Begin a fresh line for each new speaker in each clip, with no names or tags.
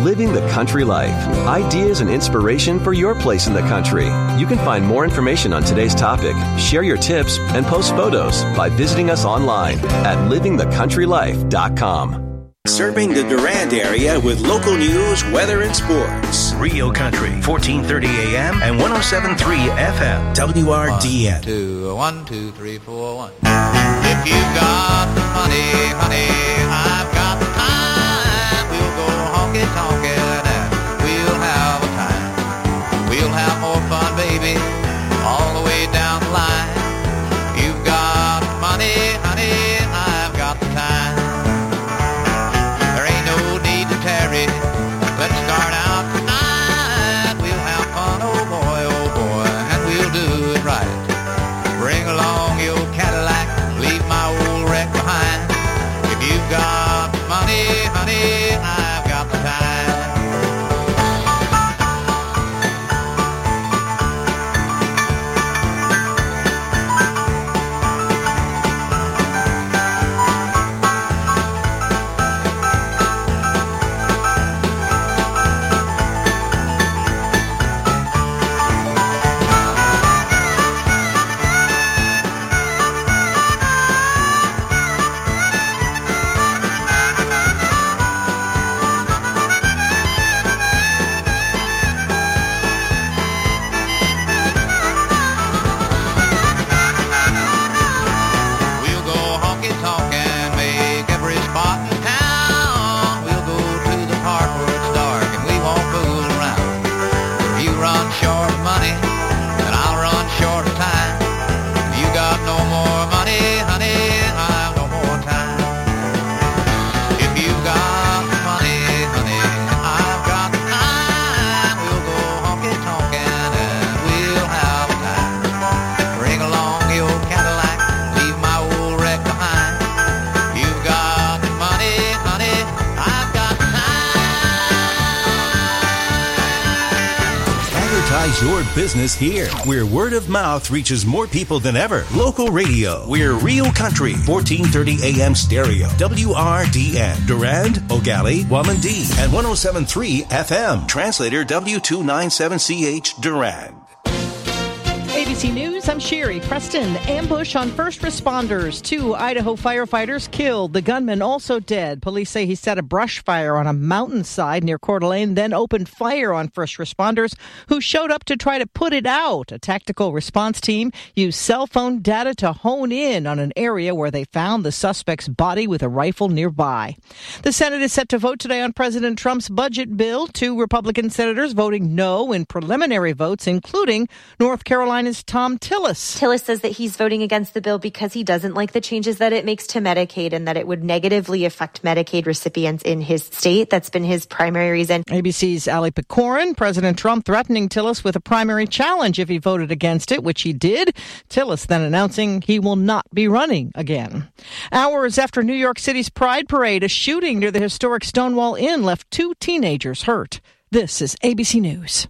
Living the Country Life. Ideas and inspiration for your place in the country. You can find more information on today's topic, share your tips, and post photos by visiting us online at livingthecountrylife.com.
Serving the Durand area with local news, weather, and sports.
Rio Country, 1430 AM and 107.3 FM. WRDN.
1, 2, 3, 4, 1. If you've got the money, honey, I've got the time. We'll go honky-tonkin' and we'll have a time. We'll have more fun, baby, all the way down the line. You've got the money, honey, I've got the time. Let's start out tonight. We'll have fun, oh boy, and we'll do it right. Bring along your Cadillac, leave my old wreck behind. If you've got money, honey, I've got the time.
Your business here, where word of mouth reaches more people than ever. Local radio. We're Rio Country, 1430 AM stereo. WRDN. Durand, Ogali, Wamandee, and 107.3 FM. Translator W297CH Durand.
ABC News, I'm Sherry Preston. Ambush on first responders. 2 Idaho firefighters killed. The gunman also dead. Police say he set a brush fire on a mountainside near Coeur d'Alene, then opened fire on first responders who showed up to try to put it out. A tactical response team used cell phone data to hone in on an area where they found the suspect's body with a rifle nearby. The Senate is set to vote today on President Trump's budget bill. 2 Republican senators voting no in preliminary votes, including North Carolina's Tom Tillis.
Tillis says that he's voting against the bill because he doesn't like the changes that it makes to Medicaid and that it would negatively affect Medicaid recipients in his state. That's been his primary reason.
ABC's Ali Pecorin. President Trump threatening Tillis with a primary challenge if he voted against it, which he did. Tillis then announcing he will not be running again. Hours after New York City's Pride Parade, a shooting near the historic Stonewall Inn left 2 teenagers hurt. This is ABC News.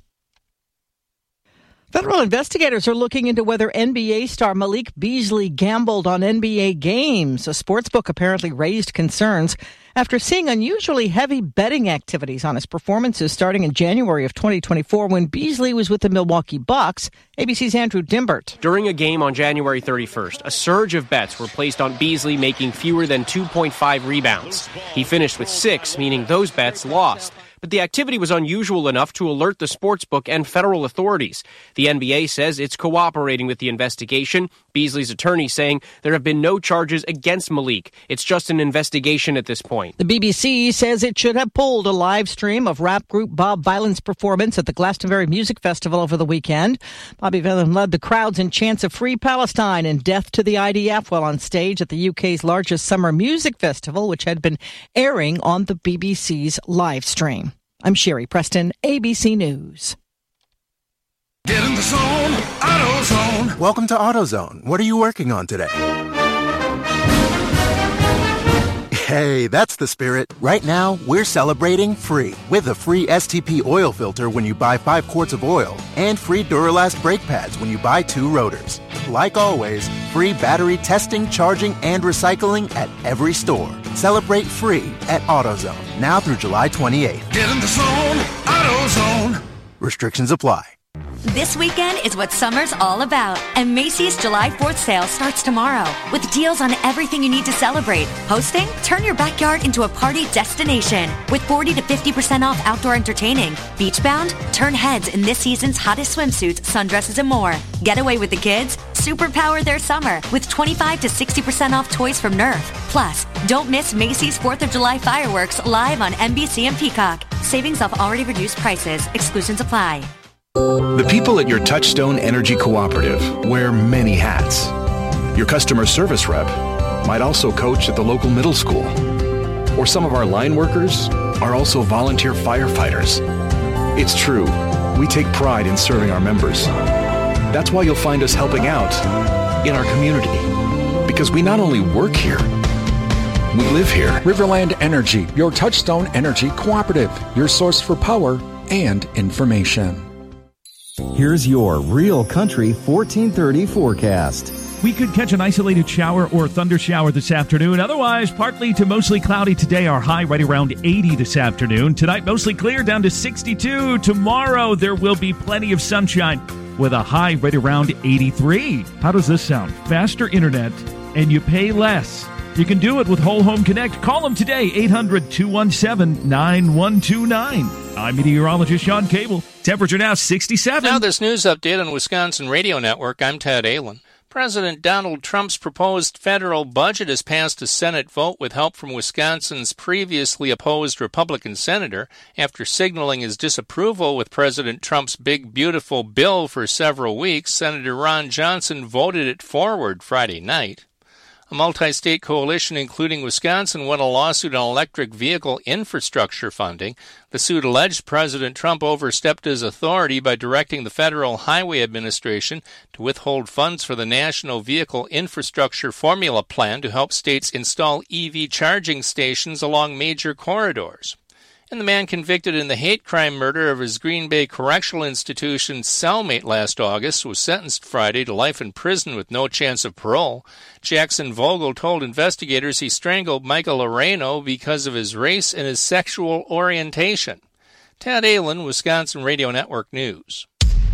Federal investigators are looking into whether NBA star Malik Beasley gambled on NBA games. A sportsbook apparently raised concerns after seeing unusually heavy betting activities on his performances starting in January of 2024 when Beasley was with the Milwaukee Bucks. ABC's Andrew Dimbert.
During a game on January 31st, a surge of bets were placed on Beasley making fewer than 2.5 rebounds. He finished with 6, meaning those bets lost. But the activity was unusual enough to alert the sportsbook and federal authorities. The NBA says it's cooperating with the investigation. Beasley's attorney saying there have been no charges against Malik. It's just an investigation at this point.
The BBC says it should have pulled a live stream of rap group Bob Vyland's performance at the Glastonbury Music Festival over the weekend. Bobby Vyland led the crowds in chants of Free Palestine and Death to the IDF while on stage at the UK's largest summer music festival, which had been airing on the BBC's live stream. I'm Sherry Preston, ABC News.
Get in the zone, AutoZone. Welcome to AutoZone. What are you working on today?
Hey, that's the spirit. Right now, we're celebrating free with a free STP oil filter when you buy 5 quarts of oil and free Duralast brake pads when you buy 2 rotors. Like always, free battery testing, charging, and recycling at every store. Celebrate free at AutoZone, now through July 28th.
Get in the zone, AutoZone.
Restrictions apply.
This weekend is what summer's all about, and Macy's July 4th sale starts tomorrow with deals on everything you need to celebrate. Hosting? Turn your backyard into a party destination with 40 to 50% off outdoor entertaining. Beachbound? Turn heads in this season's hottest swimsuits, sundresses, and more. Get away with the kids? Superpower their summer with 25 to 60% off toys from Nerf. Plus, don't miss Macy's 4th of July fireworks live on NBC and Peacock. Savings off already reduced prices. Exclusions apply.
The people at your Touchstone Energy Cooperative wear many hats. Your customer service rep might also coach at the local middle school. Or some of our line workers are also volunteer firefighters. It's true, we take pride in serving our members. That's why you'll find us helping out in our community. Because we not only work here, we live here.
Riverland Energy, your Touchstone Energy Cooperative, your source for power and information.
Here's your Real Country 1430 forecast.
We could catch an isolated shower or thunder shower this afternoon. Otherwise, partly to mostly cloudy today. Our high right around 80 this afternoon. Tonight, mostly clear down to 62. Tomorrow, there will be plenty of sunshine with a high right around 83. How does this sound? Faster internet, and you pay less. You can do it with Whole Home Connect. Call them today, 800-217-9129. I'm meteorologist Sean Cable. Temperature now 67.
Now this news update on Wisconsin Radio Network. I'm Ted Allen. President Donald Trump's proposed federal budget has passed a Senate vote with help from Wisconsin's previously opposed Republican senator. After signaling his disapproval with President Trump's big, beautiful bill for several weeks, Senator Ron Johnson voted it forward Friday night. A multi-state coalition, including Wisconsin, won a lawsuit on electric vehicle infrastructure funding. The suit alleged President Trump overstepped his authority by directing the Federal Highway Administration to withhold funds for the National Vehicle Infrastructure Formula Plan to help states install EV charging stations along major corridors. And the man convicted in the hate crime murder of his Green Bay Correctional Institution cellmate last August was sentenced Friday to life in prison with no chance of parole. Jackson Vogel told investigators he strangled Michael Areno because of his race and his sexual orientation. Ted Allen, Wisconsin Radio Network News.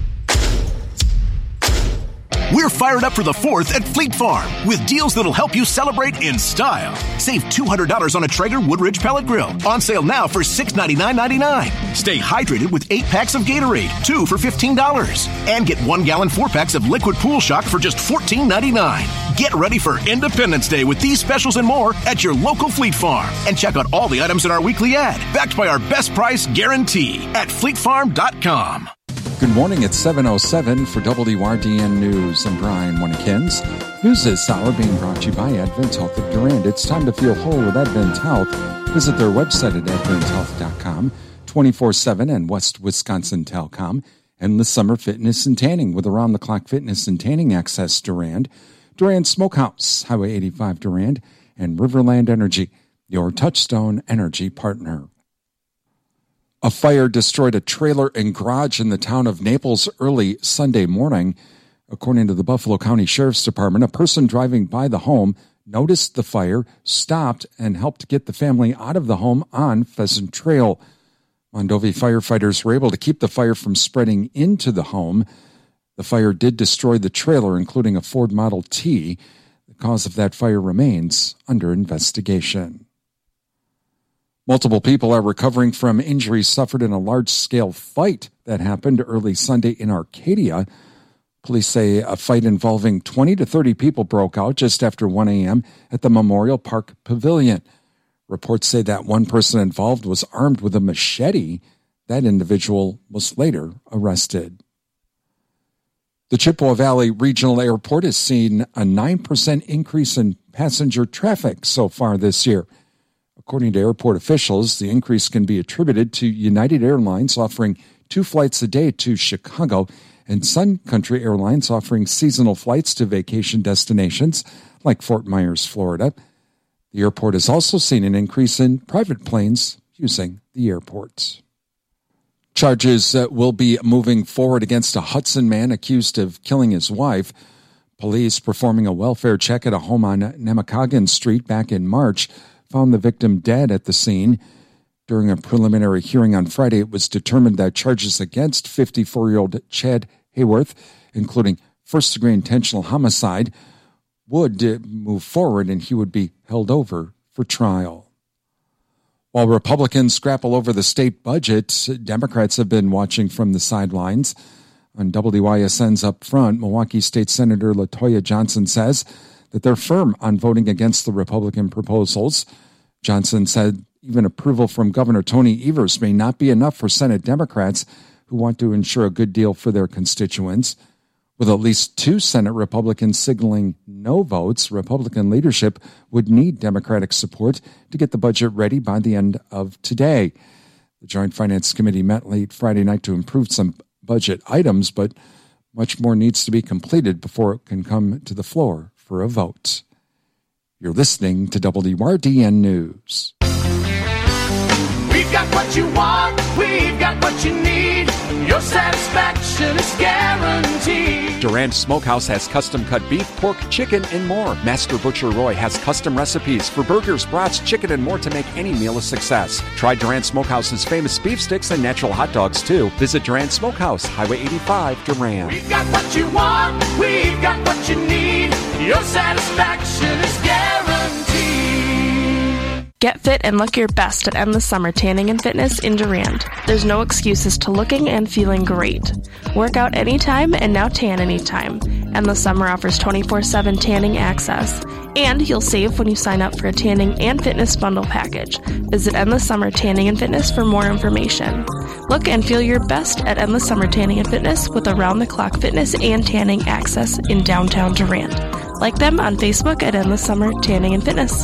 We're fired up for the 4th at Fleet Farm with deals that'll help you celebrate in style. Save $200 on a Traeger Woodridge pellet grill. On sale now for $699.99. Stay hydrated with 8 packs of Gatorade, 2 for $15. And get 1-gallon 4-packs of Liquid Pool Shock for just $14.99. Get ready for Independence Day with these specials and more at your local Fleet Farm. And check out all the items in our weekly ad, backed by our best price guarantee at fleetfarm.com.
Good morning, it's 7:07 for WRDN News. I'm Brian Winnekins. News this hour being brought to you by Advent Health of Durand. It's time to feel whole with Advent Health. Visit their website at adventhealth.com, 24/7 and West Wisconsin Telecom. Endless summer fitness and tanning with around-the-clock fitness and tanning access Durand. Durand Smokehouse, Highway 85 Durand, and Riverland Energy, your Touchstone Energy partner. A fire destroyed a trailer and garage in the town of Naples early Sunday morning. According to the Buffalo County Sheriff's Department, a person driving by the home noticed the fire, stopped, and helped get the family out of the home on Pheasant Trail. Mondovi firefighters were able to keep the fire from spreading into the home. The fire did destroy the trailer, including a Ford Model T. The cause of that fire remains under investigation. Multiple people are recovering from injuries suffered in a large-scale fight that happened early Sunday in Arcadia. Police say a fight involving 20 to 30 people broke out just after 1 a.m. at the Memorial Park Pavilion. Reports say that one person involved was armed with a machete. That individual was later arrested. The Chippewa Valley Regional Airport has seen a 9% increase in passenger traffic so far this year. According to airport officials, the increase can be attributed to United Airlines offering 2 flights a day to Chicago and Sun Country Airlines offering seasonal flights to vacation destinations like Fort Myers, Florida. The airport has also seen an increase in private planes using the airport. Charges will be moving forward against a Hudson man accused of killing his wife. Police performing a welfare check at a home on Nemacoggin Street back in March found the victim dead at the scene. During a preliminary hearing on Friday, it was determined that charges against 54-year-old Chad Hayworth, including first-degree intentional homicide, would move forward and he would be held over for trial. While Republicans grapple over the state budget, Democrats have been watching from the sidelines. On WYSN's Up Front, Milwaukee State Senator LaToya Johnson says that they're firm on voting against the Republican proposals. Johnson said even approval from Governor Tony Evers may not be enough for Senate Democrats who want to ensure a good deal for their constituents. With at least 2 Senate Republicans signaling no votes, Republican leadership would need Democratic support to get the budget ready by the end of today. The Joint Finance Committee met late Friday night to improve some budget items, but much more needs to be completed before it can come to the floor for a vote. You're listening to WRDN News.
We've got what you want, we've got what you need. Your satisfaction is guaranteed.
Durand Smokehouse has custom-cut beef, pork, chicken, and more. Master Butcher Roy has custom recipes for burgers, brats, chicken, and more to make any meal a success. Try Durand Smokehouse's famous beef sticks and natural hot dogs, too. Visit Durand Smokehouse, Highway 85, Durand.
We've got what you want, we've got what you need. Your satisfaction is guaranteed.
Get fit and look your best at Endless Summer Tanning and Fitness in Durand. There's no excuses to looking and feeling great. Work out anytime and now tan anytime. Endless Summer offers 24/7 tanning access. And you'll save when you sign up for a tanning and fitness bundle package. Visit Endless Summer Tanning and Fitness for more information. Look and feel your best at Endless Summer Tanning and Fitness with around-the-clock fitness and tanning access in downtown Durand. Like them on Facebook at Endless Summer Tanning and Fitness.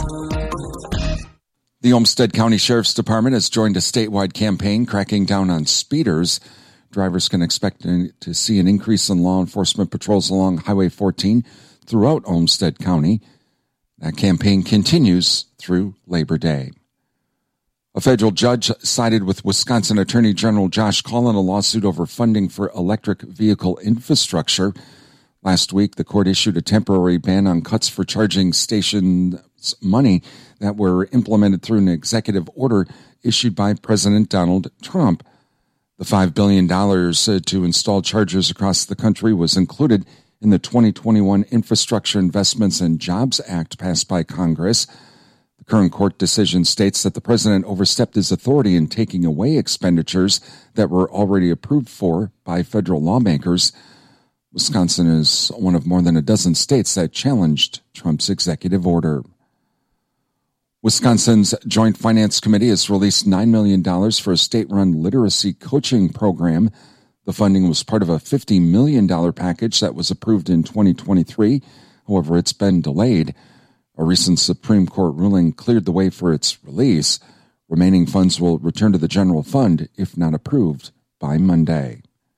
The Olmsted County Sheriff's Department has joined a statewide campaign cracking down on speeders. Drivers can expect to see an increase in law enforcement patrols along Highway 14 throughout Olmsted County. That campaign continues through Labor Day. A federal judge sided with Wisconsin Attorney General Josh Kaul in a lawsuit over funding for electric vehicle infrastructure. Last week, the court issued a temporary ban on cuts for charging stations money that were implemented through an executive order issued by President Donald Trump. The $5 billion to install chargers across the country was included in the 2021 Infrastructure Investments and Jobs Act passed by Congress. The current court decision states that the president overstepped his authority in taking away expenditures that were already approved for by federal lawmakers. Wisconsin is one of more than a dozen states that challenged Trump's executive order. Wisconsin's Joint Finance Committee has released $9 million for a state-run literacy coaching program. The funding was part of a $50 million package that was approved in 2023. However, it's been delayed. A recent Supreme Court ruling cleared the way for its release. Remaining funds will return to the general fund if not approved by Monday.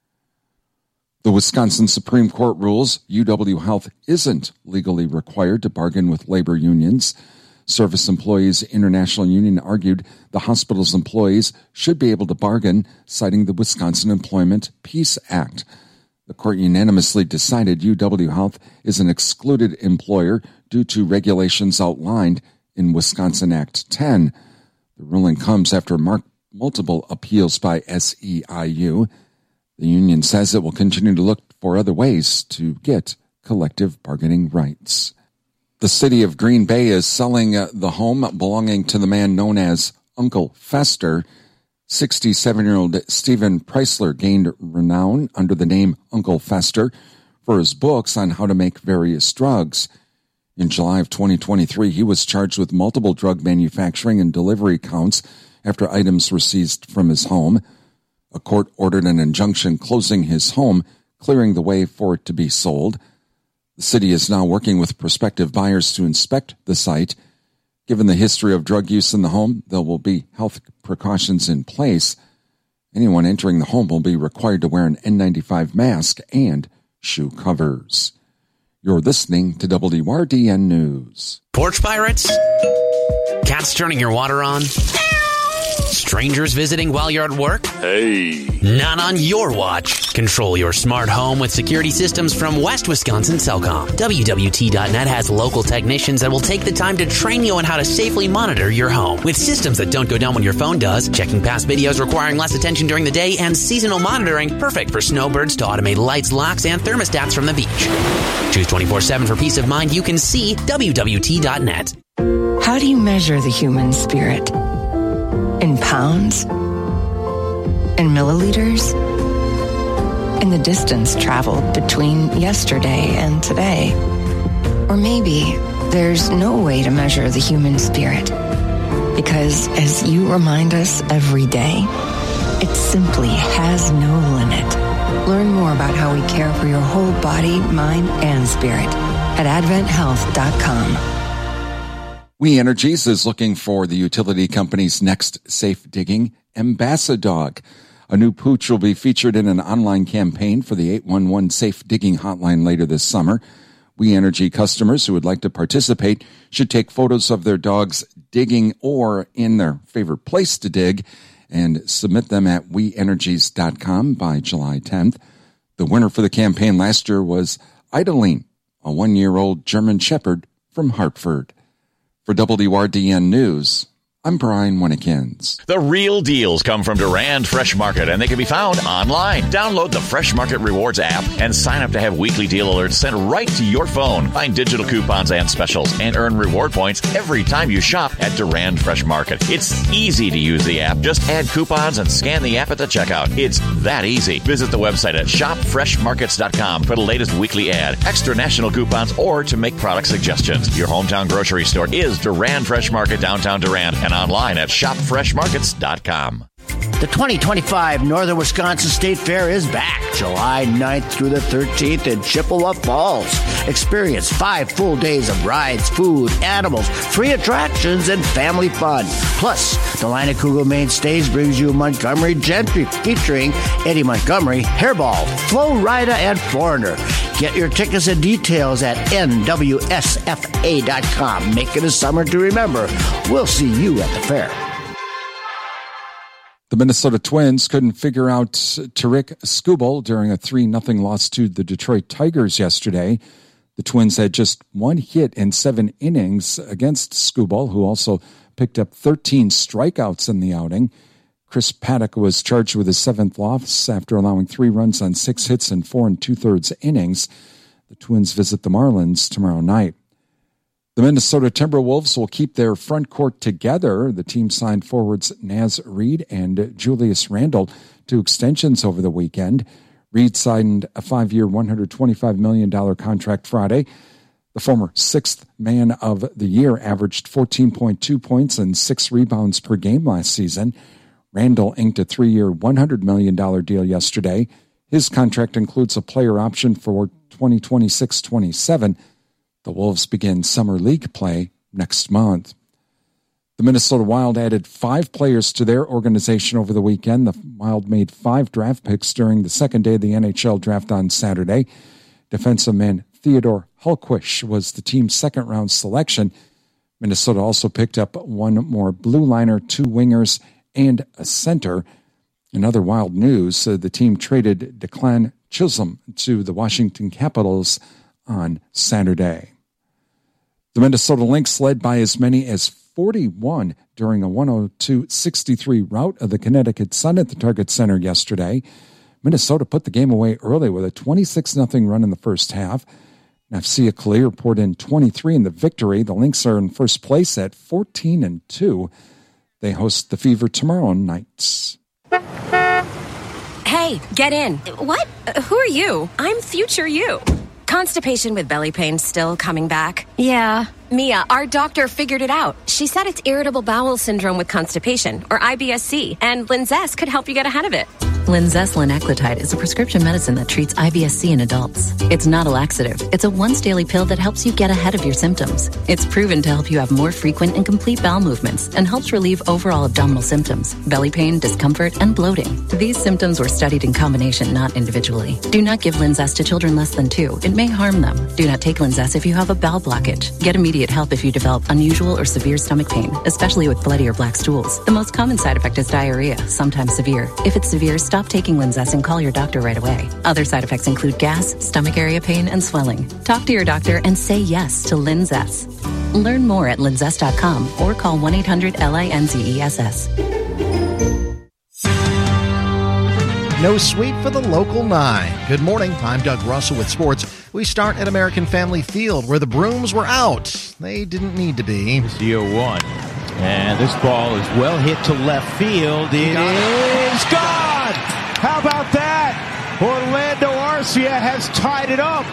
The Wisconsin Supreme Court rules UW Health isn't legally required to bargain with labor unions. Service Employees International Union argued the hospital's employees should be able to bargain, citing the Wisconsin Employment Peace Act. The court unanimously decided UW Health is an excluded employer due to regulations outlined in Wisconsin Act 10. The ruling comes after multiple appeals by SEIU. The union says it will continue to look for other ways to get collective bargaining rights. The city of Green Bay is selling the home belonging to the man known as Uncle Fester. 67-year-old Stephen Preisler gained renown under the name Uncle Fester for his books on how to make various drugs. In July of 2023, he was charged with multiple drug manufacturing and delivery counts after items were seized from his home. A court ordered an injunction closing his home, clearing the way for it to be sold. The city is now working with prospective buyers to inspect the site. Given the history of drug use in the home, there will be health precautions in place. Anyone entering the home will be required to wear an N95 mask and shoe covers. You're listening to WRDN News.
Porch Pirates?
Cats turning your water on? Strangers visiting while you're at work?
Hey.
Not on your watch. Control your smart home with security systems from West Wisconsin Cellcom. WWT.net has local technicians that will take the time to train you on how to safely monitor your home. With systems that don't go down when your phone does, checking past videos requiring less attention during the day, and seasonal monitoring, perfect for snowbirds to automate lights, locks, and thermostats from the beach. Choose 24/7 for peace of mind. You can see WWT.net.
How do you measure the human spirit? In pounds? In milliliters? In the distance traveled between yesterday and today? Or maybe there's no way to measure the human spirit, because as you remind us every day, it simply has no limit. Learn more about how we care for your whole body, mind, and spirit at AdventHealth.com.
We Energies is looking for the utility company's next safe digging Ambassadog. A new pooch will be featured in an online campaign for the 811 Safe Digging Hotline later this summer. We Energy customers who would like to participate should take photos of their dogs digging or in their favorite place to dig and submit them at WeEnergies.com by July 10th. The winner for the campaign last year was Idaline, a 1-year-old German Shepherd from Hartford. For WRDN News, I'm Brian Winnekins.
The real deals come from Durand Fresh Market, and they can be found online. Download the Fresh Market Rewards app and sign up to have weekly deal alerts sent right to your phone. Find digital coupons and specials and earn reward points every time you shop at Durand Fresh Market. It's easy to use the app. Just add coupons and scan the app at the checkout. It's that easy. Visit the website at shopfreshmarkets.com for the latest weekly ad, extra national coupons, or to make product suggestions. Your hometown grocery store is Durand Fresh Market, downtown Durand, and online at shopfreshmarkets.com.
The 2025 Northern Wisconsin State Fair is back July 9th through the 13th in Chippewa Falls. Experience 5 full days of rides, food, animals, free attractions, and family fun. Plus, the Leinenkugel main stage brings you Montgomery Gentry featuring Eddie Montgomery, Hairball, Flo Rida, and Foreigner. Get your tickets and details at nwsfa.com. Make it a summer to remember. We'll see you at the fair.
The Minnesota Twins couldn't figure out Tarik Skubal during a 3-0 loss to the Detroit Tigers yesterday. The Twins had just 1 hit in 7 innings against Skubal, who also picked up 13 strikeouts in the outing. Chris Paddock was charged with his 7th loss after allowing 3 runs on 6 hits in 4 2/3 innings. The Twins visit the Marlins tomorrow night. The Minnesota Timberwolves will keep their front court together. The team signed forwards Naz Reid and Julius Randle to extensions over the weekend. Reid signed a 5-year, $125 million contract Friday. The former 6th man of the year averaged 14.2 points and 6 rebounds per game last season. Randle inked a 3-year, $100 million deal yesterday. His contract includes a player option for 2026-27. The Wolves begin summer league play next month. The Minnesota Wild added 5 players to their organization over the weekend. The Wild made 5 draft picks during the second day of the NHL draft on Saturday. Defensive man Theodore Hultquist was the team's second-round selection. Minnesota also picked up 1 more blue liner, 2 wingers, and a center. In other Wild news, the team traded Declan Chisholm to the Washington Capitals on Saturday. The Minnesota Lynx led by as many as 41 during a 102-63 rout of the Connecticut Sun at the Target Center yesterday. Minnesota put the game away early with a 26-0 run in the first half. Nafsia Kalir poured in 23 in the victory. The Lynx are in first place at 14-2. They host the Fever tomorrow night.
Hey, get in. What? Who are you? I'm future you. Constipation with belly pain still coming back? Yeah. Mia, our doctor figured it out. She said it's irritable bowel syndrome with constipation, or IBS-C, and Linzess could help you get ahead of it.
Linzess linaclotide is a prescription medicine that treats IBS-C in adults. It's not a laxative. It's a once-daily pill that helps you get ahead of your symptoms. It's proven to help you have more frequent and complete bowel movements and helps relieve overall abdominal symptoms, belly pain, discomfort, and bloating. These symptoms were studied in combination, not individually. Do not give Linzess to children less than 2. It may harm them. Do not take Linzess if you have a bowel blockage. Get immediate help if you develop unusual or severe stomach pain, especially with bloody or black stools. The most common side effect is diarrhea, sometimes severe. If it's severe, stop taking Linzess and call your doctor right away. Other side effects include gas, stomach area pain, and swelling. Talk to your doctor and say yes to Linzess. Learn more at linzess.com or call 1-800-LINZESS.
No sweep for the Local 9. Good morning. I'm Doug Russell with sports. We start at American Family Field, where the brooms were out. They didn't need to be.
It's the 0-1. And this ball is well hit to left field. It is gone! How about that? Orlando Arcia has tied it up.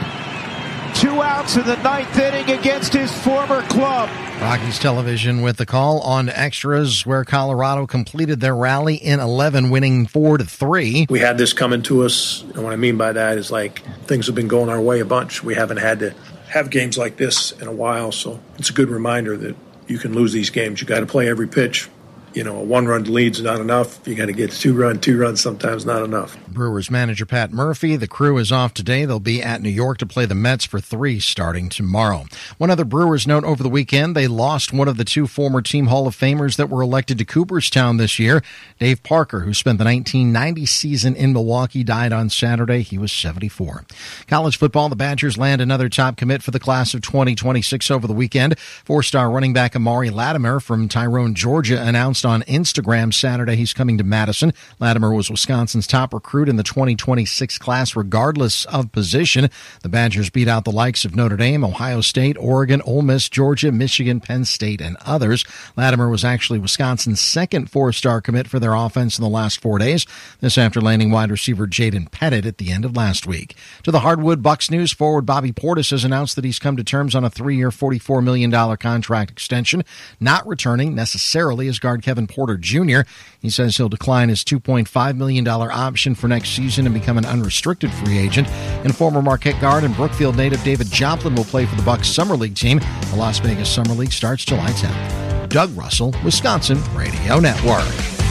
2 outs in the 9th inning against his former club.
Rockies Television with the call on extras, where Colorado completed their rally in 11, winning 4-3.
We had this coming to us, and what I mean by that is like things have been going our way a bunch. We haven't had to have games like this in a while, so it's a good reminder that you can lose these games. You got to play every pitch. You know, a 1-run lead's not enough. You got to get 2 runs sometimes not enough.
Brewers manager Pat Murphy. The crew is off today. They'll be at New York to play the Mets for 3 starting tomorrow. One other Brewers note over the weekend, they lost one of the 2 former team Hall of Famers that were elected to Cooperstown this year. Dave Parker, who spent the 1990 season in Milwaukee, died on Saturday. He was 74. College football, the Badgers land another top commit for the class of 2026 over the weekend. 4-star running back Amari Latimer from Tyrone, Georgia, announced on Instagram Saturday he's coming to Madison. Latimer was Wisconsin's top recruit in the 2026 class, regardless of position. The Badgers beat out the likes of Notre Dame, Ohio State, Oregon, Ole Miss, Georgia, Michigan, Penn State, and others. Latimer was actually Wisconsin's second 4-star commit for their offense in the last 4 days. This after landing wide receiver Jaden Pettit at the end of last week. To the hardwood Bucks news, forward Bobby Portis has announced that he's come to terms on a 3-year, $44 million contract extension, not returning necessarily as guard Kevin Porter Jr. He says he'll decline his $2.5 million option for next season and become an unrestricted free agent. And former Marquette guard and Brookfield native David Joplin will play for the Bucks Summer League team. The Las Vegas Summer League starts July 10th. Doug Russell, Wisconsin Radio Network.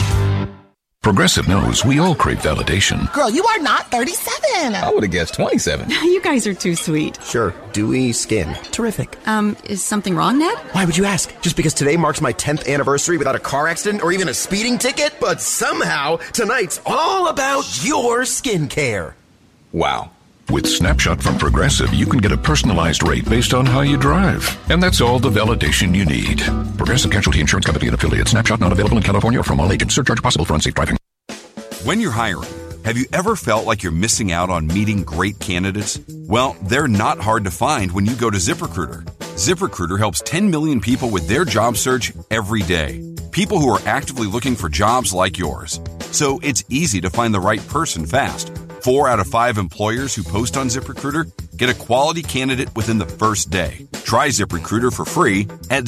Progressive knows we all crave validation.
Girl, you are not 37.
I would have guessed 27.
You guys are too sweet.
Sure. Dewy skin. Terrific.
Is something wrong, Ned?
Why would you ask? Just because today marks my 10th anniversary without a car accident or even a speeding ticket? But somehow, tonight's all about your skincare.
Wow. With Snapshot from Progressive, you can get a personalized rate based on how you drive. And that's all the validation you need. Progressive Casualty Insurance Company and affiliates. Snapshot not available in California or from all agents. Surcharge possible for unsafe driving.
When you're hiring, have you ever felt like you're missing out on meeting great candidates? Well, they're not hard to find when you go to ZipRecruiter. ZipRecruiter helps 10 million people with their job search every day. People who are actively looking for jobs like yours. So it's easy to find the right person fast. 4 out of 5 employers who post on ZipRecruiter get a quality candidate within the first day. Try ZipRecruiter for free at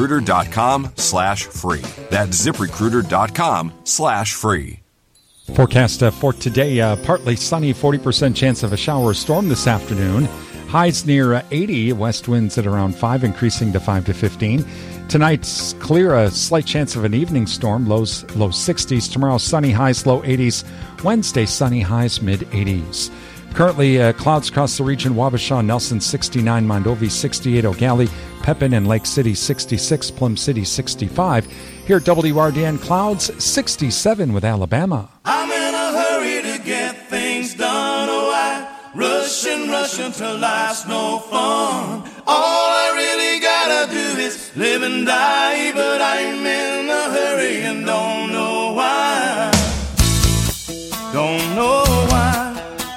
ZipRecruiter.com/free. That's ZipRecruiter.com/free.
Forecast for today, partly sunny, 40% chance of a shower or storm this afternoon. Highs near 80, west winds at around 5, increasing to 5 to 15. Tonight's clear, a slight chance of an evening storm, lows low 60s. Tomorrow, sunny, highs low 80s. Wednesday, sunny, highs mid 80s. Currently, clouds across the region. Wabasha, Nelson 69, Mondovi 68, O'Galley, Pepin and Lake City 66, Plum City 65. Here at WRDN, clouds 67 with Alabama.
I'm in a hurry to get things done. Oh, I rush until life's no fun. All I really gotta do is live and die, but I'm in a hurry and don't know why. Don't know why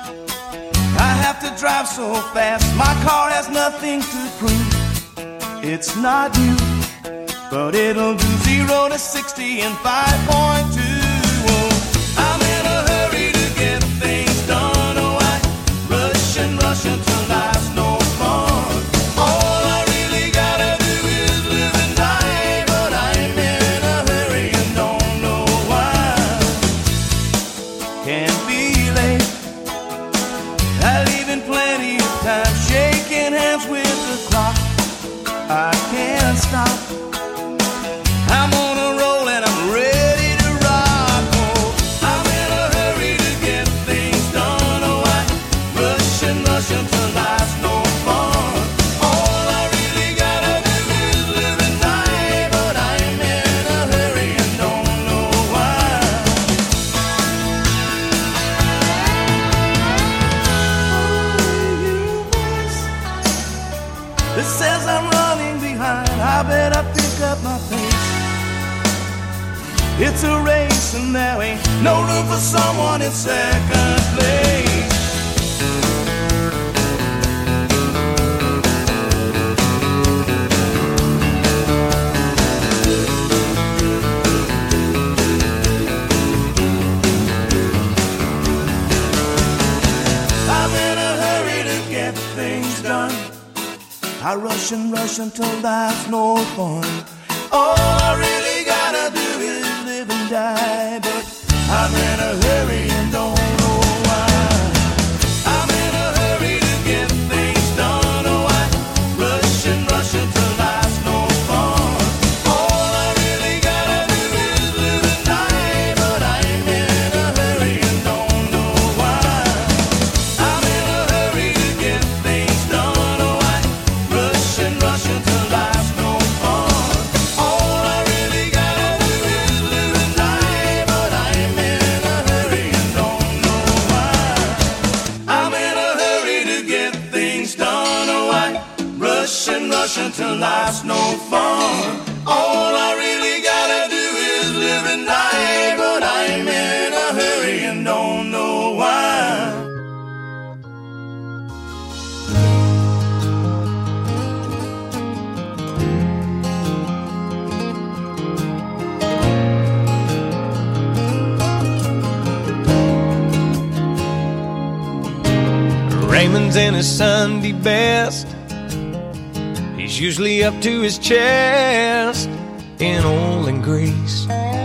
I have to drive so fast. My car has nothing to prove. It's not new, but it'll do 0 to 60 in 5.2. Oh, I'm in a hurry to get things done. Oh, I rush until life's no fun. All I really gotta do is live and die, but I'm in a hurry and don't know why. can't be late. I leave in plenty of time, shaking hands with the clock. I can't stop. I'm on a roll and I'm ready to rock. Oh, I'm in a hurry to get things done. Oh, I rush and rush until life's no fun. All I really gotta do is live and die, but I'm in a hurry and don't know why. It says I'm running behind, I better pick up my pace. It's a race and there ain't no room for someone in second place. I'm in a hurry to get things done. I rush and rush until life's no fun. All I really gotta do is live and die, but I'm in a hurry and don't know why. I'm in a hurry to get things done. Oh, I rush and rush until life's no fun. All I really gotta do is live and die, but I'm in a hurry and don't know why. I'm in a hurry to get things done. Oh, I rush and rush until life's no fun. All I really gotta do is live and die, but I'm in a hurry and don't know why. I'm in a hurry to get things done. Oh, I rush and rush until life's no fun. All I really gotta do is live and die, but I'm in a hurry and don't know why. Raymond's in his Sunday best. He's usually up to his chest in oil and grease.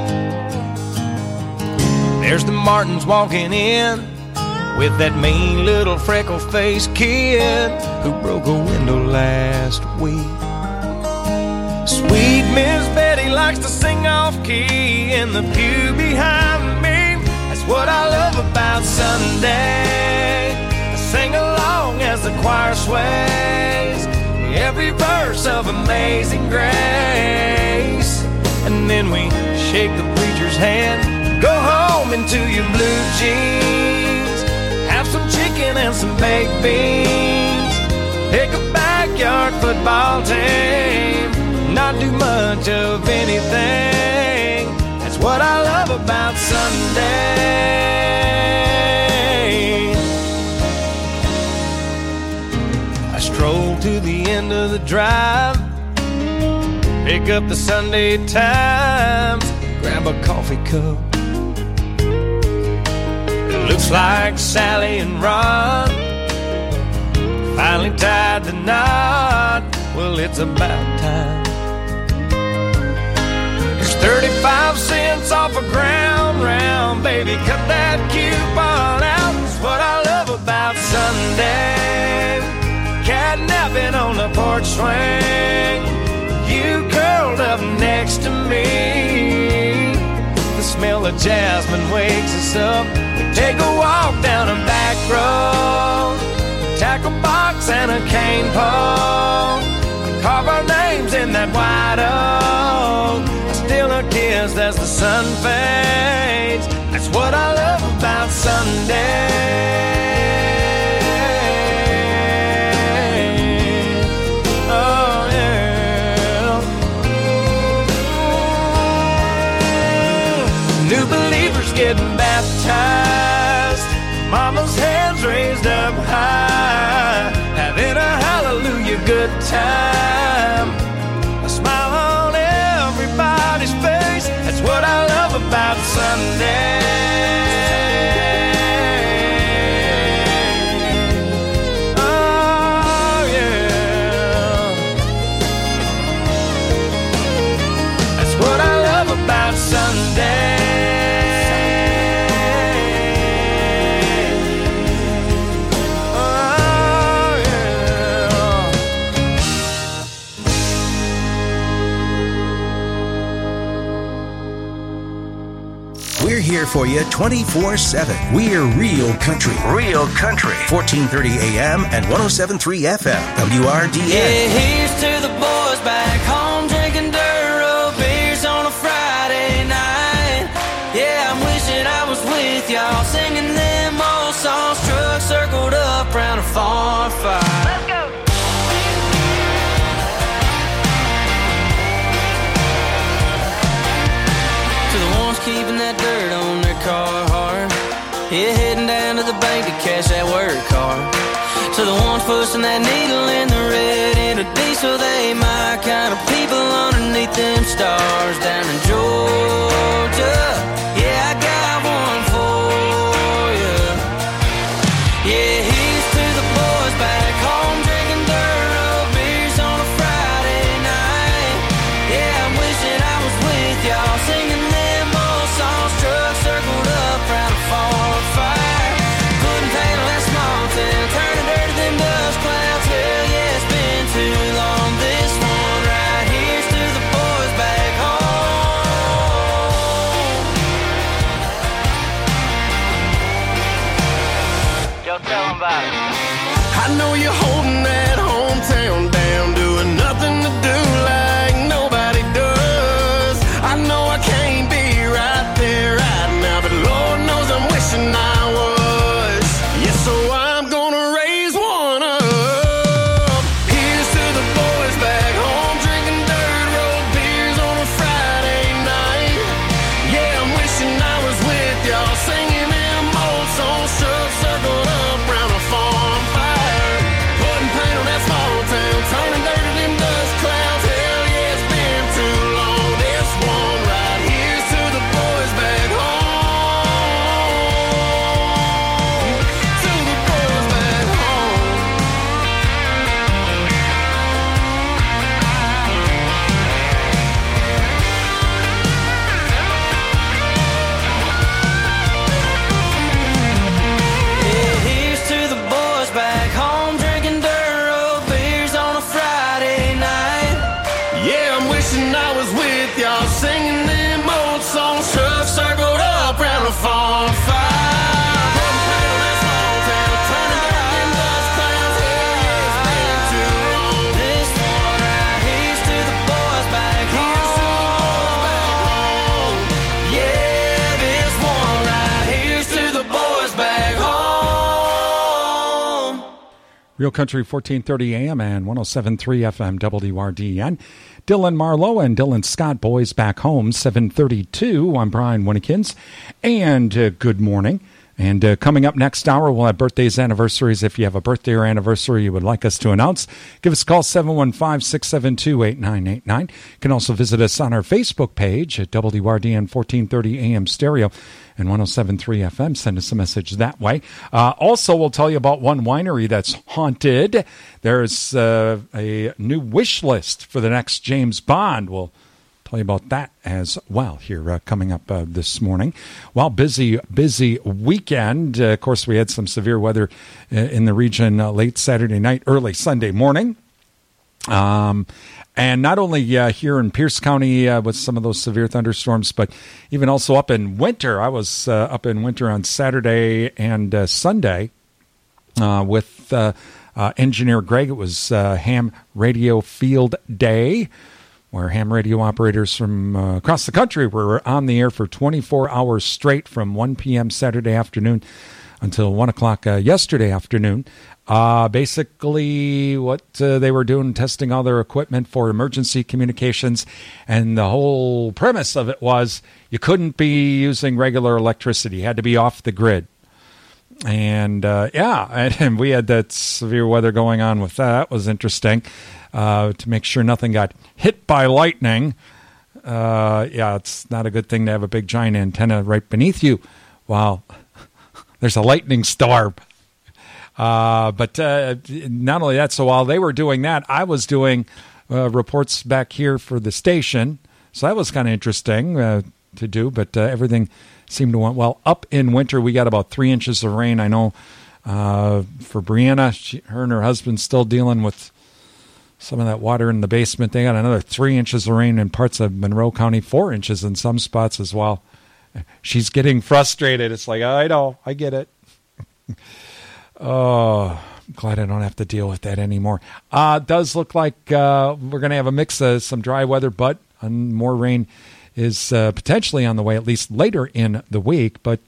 There's the Martins walking in with that mean little freckle-faced kid who broke a window last week. Sweet Miss Betty likes to sing off-key in the pew behind me. That's what I love about Sunday. I sing along as the choir sways every verse of Amazing Grace. And then we shake the preacher's hand, go home into your blue jeans, have some chicken and some baked beans, pick a backyard football team, not do much of anything. That's what I love about Sunday. I stroll to the end of the drive, pick up the Sunday Times, grab a coffee cup. It looks like Sally and Ron finally tied the knot. Well, it's about time. There's 35 cents off a ground round, baby, cut that coupon out. That's what I love about Sunday. Catnapping on the porch swing, you curled up next to me. The smell of jasmine wakes us up. We take a walk down a back road, tackle box and a cane pole, carve our names in that white oak. I steal a kiss as the sun fades. That's what I love about Sunday. New believers getting baptized, mama's hands raised up high, having a hallelujah good time, a smile on everybody's face. That's what I love about Sunday.
for you 24/7. We're Real Country. Real Country. 1430 AM and 107.3 FM. WRDN.
Yeah, here's to the boys back home drinking dirt road beers on a Friday night. Yeah, I'm wishing I was with y'all singing them old songs. Truck circled up round a farm fire. Let's go. To the ones keeping that dirt on their car hard. Yeah, heading down to the bank to cash that work card. To the ones pushing that needle in the red in a diesel, they my kind of people underneath them stars down in Georgia. Yeah, I got one for you. Yeah, here's to the boys back home drinking dirt road beers on a Friday night. Yeah, I'm wishing I was with y'all singing them old songs. Truck circled up round a farm fire. Putting paint on that small town, turning dirt to them dust clouds. Hell yeah, it's been too long. This one right here's to the boys back home. Yo, tell them about it. I know you're holding that hometown down, doing nothing to do like nobody does. I know I can't be right there right now, but Lord knows I'm wishing I was. Yeah, so I'm gonna raise one up. Here's to the boys back home drinking dirt road beers on a Friday night. Yeah, I'm wishing I was with y'all singing them old songs. Truck circled up round a farm fire. Putting paint on that small town, turning dirt to them dust clouds. Hell yeah, it's been too long. This one right here's to the boys back home. To the boys back home. Yeah, here's to the boys back home drinking dirt road beers on a Friday night. Yeah, I'm wishing I was with y'all singing them old songs. Truck circled up round a farm fire. Putting paint on that small town, turning dirt to them dust clouds. Hell yeah, it's been too long. This one right here's to the boys back home. Yeah, this one right here's to the boys back home.
Real Country 1430 AM and 107.3 FM WRDN. Dylan Marlowe and Dylan Scott, Boys Back Home, 7:32. I'm Brian Winnekins, and good morning. And coming up next hour, we'll have birthdays, anniversaries. If you have a birthday or anniversary you would like us to announce, give us a call, 715-672-8989. You can also visit us on our Facebook page at WRDN 1430 AM Stereo and 107.3 FM. Send us a message that way. Also, we'll tell you about one winery that's haunted. There's a new wish list for the next James Bond. We'll tell you about that as well here coming up this morning. Well, busy weekend. Of course, we had some severe weather in the region late Saturday night, early Sunday morning. And not only here in Pierce County with some of those severe thunderstorms, but even also up in Winter. I was up in Winter on Saturday and Sunday with engineer Greg. It was Ham Radio Field Day, where ham radio operators from across the country were on the air for 24 hours straight from 1 p.m. Saturday afternoon until 1 o'clock yesterday afternoon. Basically, what they were doing, testing all their equipment for emergency communications, and the whole premise of it was you couldn't be using regular electricity. You had to be off the grid. And, and we had that severe weather going on with that. It was interesting. To make sure nothing got hit by lightning. It's not a good thing to have a big giant antenna right beneath you while there's a lightning storm. But not only that, so while they were doing that, I was doing reports back here for the station. So that was kind of interesting to do, but everything seemed to went well. Up in Winter, we got about 3 inches of rain. I know for Brianna, her and her husband still dealing with some of that water in the basement. They got another 3 inches of rain in parts of Monroe County, 4 inches in some spots as well. She's getting frustrated. It's like, I know, I get it. Oh, I'm glad I don't have to deal with that anymore. Does look like we're going to have a mix of some dry weather, but more rain is potentially on the way, at least later in the week. But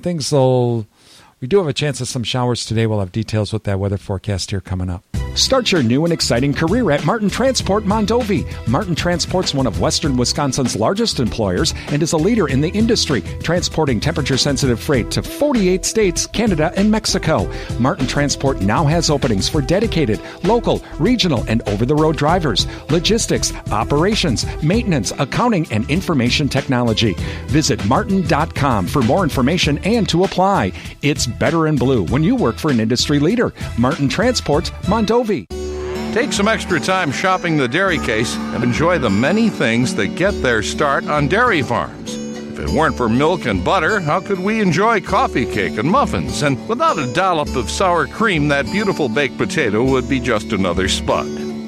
we do have a chance of some showers today. We'll have details with that weather forecast here coming up. Start your new and exciting career at Martin Transport Mondovi. Martin Transport's one of Western Wisconsin's largest employers and is a leader in the industry, transporting temperature-sensitive freight to 48 states, Canada, and Mexico. Martin Transport now has openings for dedicated, local, regional, and over-the-road drivers, logistics, operations, maintenance, accounting, and information technology. Visit martin.com for more information and to apply. It's better in blue when you work for an industry leader. Martin Transport Mondovi.
Take some extra time shopping the Dairy Case and enjoy the many things that get their start on dairy farms. If it weren't for milk and butter, how could we enjoy coffee cake and muffins? And without a dollop of sour cream, that beautiful baked potato would be just another spud.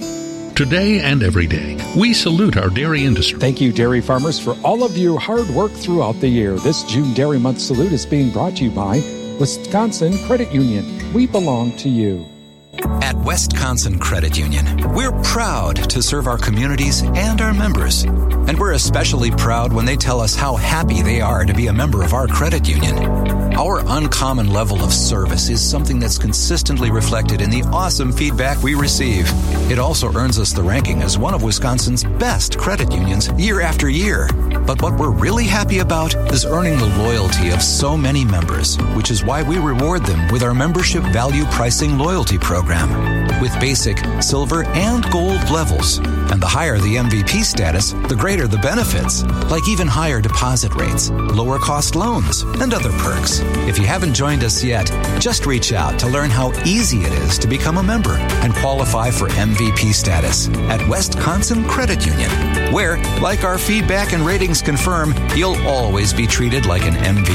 Today and every day, we salute our dairy industry.
Thank you, dairy farmers, for all of your hard work throughout the year. This June Dairy Month salute is being brought to you by Wisconsin Credit Union. We belong to you.
At Wisconsin Credit Union, we're proud to serve our communities and our members. And we're especially proud when they tell us how happy they are to be a member of our credit union. Our uncommon level of service is something that's consistently reflected in the awesome feedback we receive. It also earns us the ranking as one of Wisconsin's best credit unions year after year. But what we're really happy about is earning the loyalty of so many members, which is why we reward them with our membership value pricing loyalty program. With basic, silver, and gold levels. And the higher the MVP status, the greater the benefits, like even higher deposit rates, lower cost loans, and other perks. If you haven't joined us yet, just reach out to learn how easy it is to become a member and qualify for MVP status at Wisconsin Credit Union, where, like our feedback and ratings confirm, you'll always be treated like an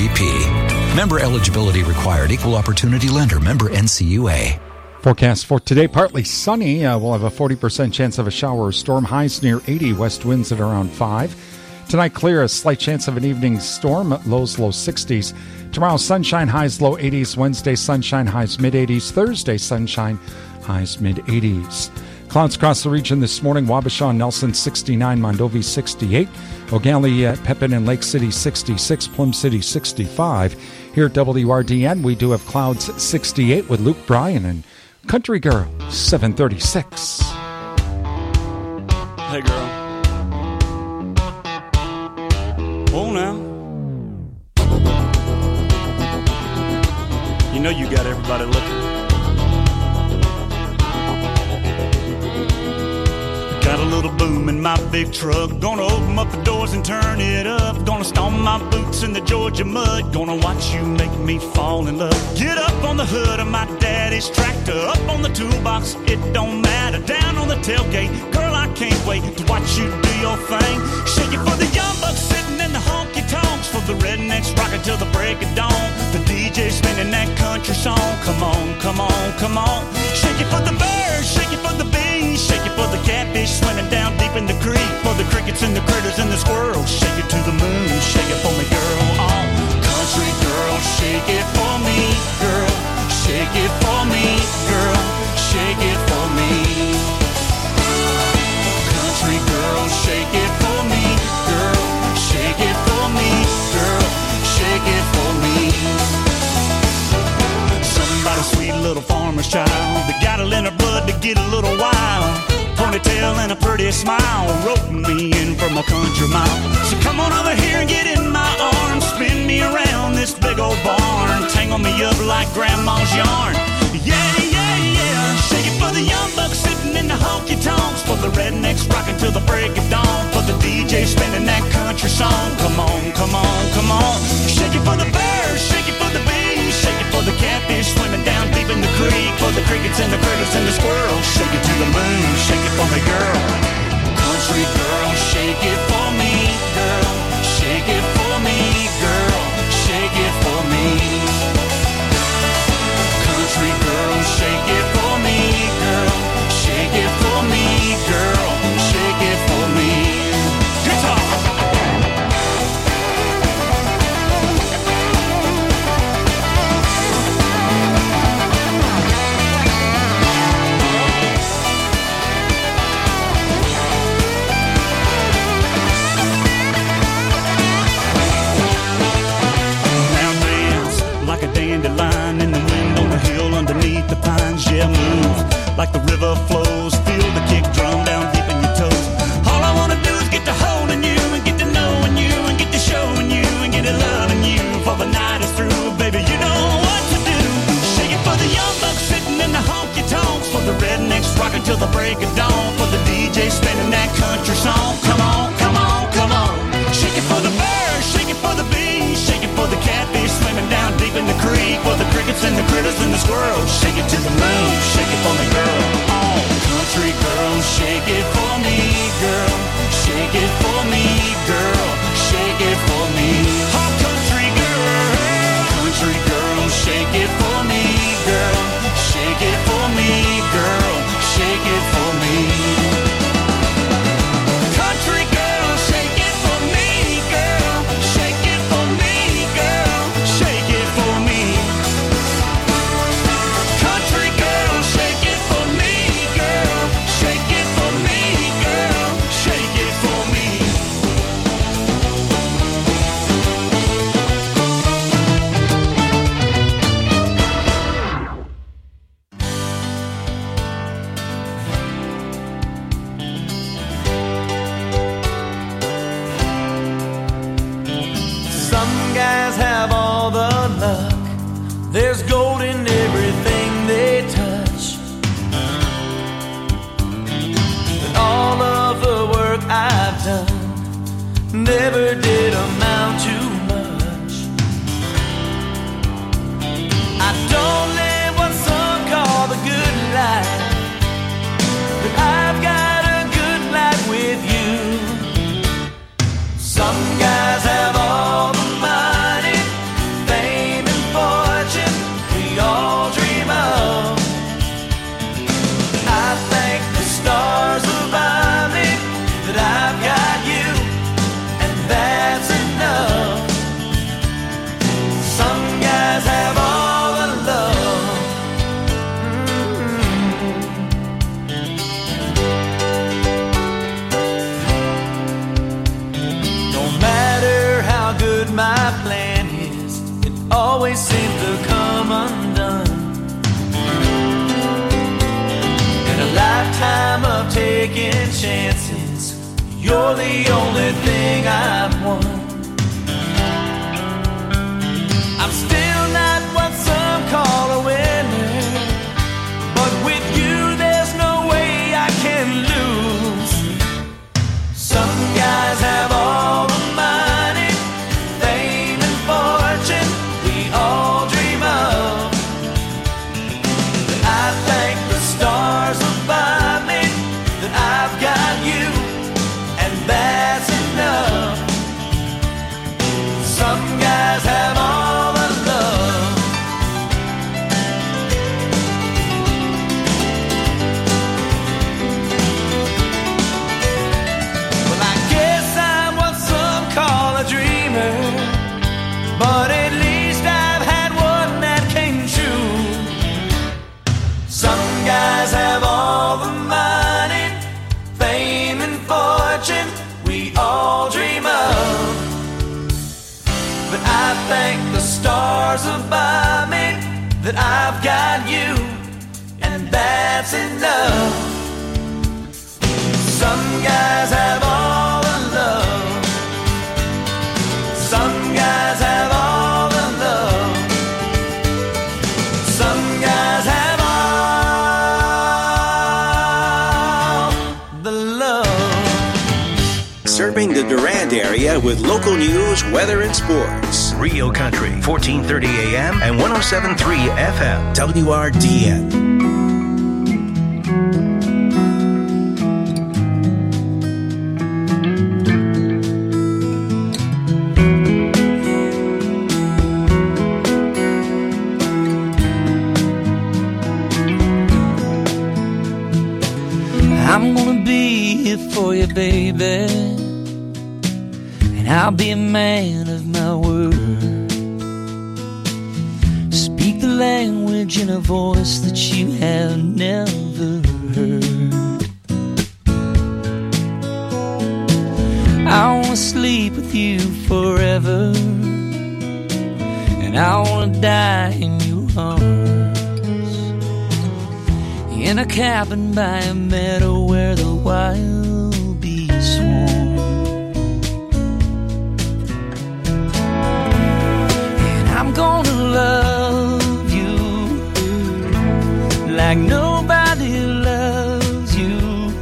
MVP. Member eligibility required. Equal opportunity lender. Member NCUA.
Forecast for today, partly sunny. We'll have a 40% chance of a shower or storm. Highs near 80, west winds at around 5. Tonight, clear, a slight chance of an evening storm. Lows, low 60s. Tomorrow, sunshine, highs, low 80s. Wednesday, sunshine, highs, mid-80s. Thursday, sunshine, highs, mid-80s. Clouds across the region this morning. Wabasha, Nelson, 69. Mondovi, 68. O'Galley, Pepin, and Lake City, 66. Plum City, 65. Here at WRDN, we do have clouds, 68, with Luke Bryan and Country Girl, 736.
Hey, girl. Oh, now. You know you got everybody looking. Got a little boom in my big truck. Gonna open up the doors and turn it up. Gonna stomp my boots in the Georgia mud. Gonna watch you make me fall in love. Get up on the hood of my daddy's tractor. Up on the toolbox, it don't matter. Down on the tailgate, girl, I can't wait to watch you do your thing. Shake it for the young bucks sitting in the honky-tonks. For the rednecks rocking till the break of dawn. The DJ spinning that country song. Come on, come on, come on. Shake it for the birds, shake it for the bees. Shake it for the catfish swimming down deep in the creek. For the crickets and the critters and the squirrels. Shake it to the moon, shake it for me, girl. Oh, country girl, shake it for me, girl. Shake it for me, girl. Shake it for me. Country girl, shake it for me, girl. Shake it for me, girl. Shake it for me. Somebody sweet little farmer's child that got it in her blood to get a little wild. Ponytail and a pretty smile, roping me in from a country mile. So come on over here and get in my arms, spin me around this big old barn, tangle me up like grandma's yarn. Yeah, yeah, yeah. Shake it for the young bucks sitting in the honky-tonks. For the rednecks rocking till the break of dawn. For the DJ spinning that country song. Come on, come on, come on. Shake it for the birds, shake it for the bees. Shake it for the catfish swimming down deep in the creek. For the crickets and the critters and the squirrels. Shake it to the moon, shake it for me, girl. Country girl, shake it for me, girl. Shake it for me, girl. Shake it for me. Country girl, shake it for me, girl. Shake it for me, girl. Shake it for me. Guitar. line in the wind on the hill underneath the pines. Yeah, move like the river flows. Feel the kick drum down deep in your toes. All I wanna do is get to holding you and get to knowing you and get to showing you and get to loving you. For the night is through, baby, you know what to do. Shake it for the young bucks sitting in the honky tonks, for the rednecks rocking till the break of dawn, for the DJ spinning that country song. Come on, come on, come on. Shake it for the birds, shake it for the bees, shake it for the catfish swimming down deep in the creek, for the crickets and the critters and the squirrels. Shake it to the moon, shake it for me, girl. Oh, country girl, shake it for me, girl. Shake it for me, girl. Shake it for me. Oh, country girl, shake it for me, girl. Shake it for me, girl. Shake it for me. Country girl, shake it for me, girl. Shake it for me, girl. Shake it for me. Country girl, shake it for me, girl. Shake it for me, girl. Shake it for me.
Some guys have all the luck. There's gold in everything they touch. But all of the work I've done never did amount to much. I don't live what some call the good life, but I've got a good life with you. Some guys have all the money, fame and fortune we all dream of. I thank the stars above me that I've got you, and that's enough. Some guys have all the love. No matter how good my plan is, it always seems to come undone. In a lifetime of taking chances, you're the only thing I've won. I'm still not what some call a winner, but with you there's no way I can lose. Some guys have all the money, fame and fortune we all dream of. But I thank the stars above me that I've got you, and that's enough. Some guys have all the love. Well, I guess I'm what some call a dreamer, but at least I've had one that came true. Some guys have all the money, fame and fortune we all dream of. But I thank the stars above me that I've got you, and that's enough. Some guys have all the love. Some guys have all the love. Some guys have all the love.
Serving the Durand area with local news, weather, and sports. Rio Country, 1430 AM and 107.3 FM. WRDN.
I'm gonna be here for you, baby, and I'll be a man of my word. Speak the language in a voice that you have never heard. I wanna sleep with you forever, and I wanna die in your in a cabin by a meadow where the wild bees swarm. And I'm gonna love you like nobody loves you.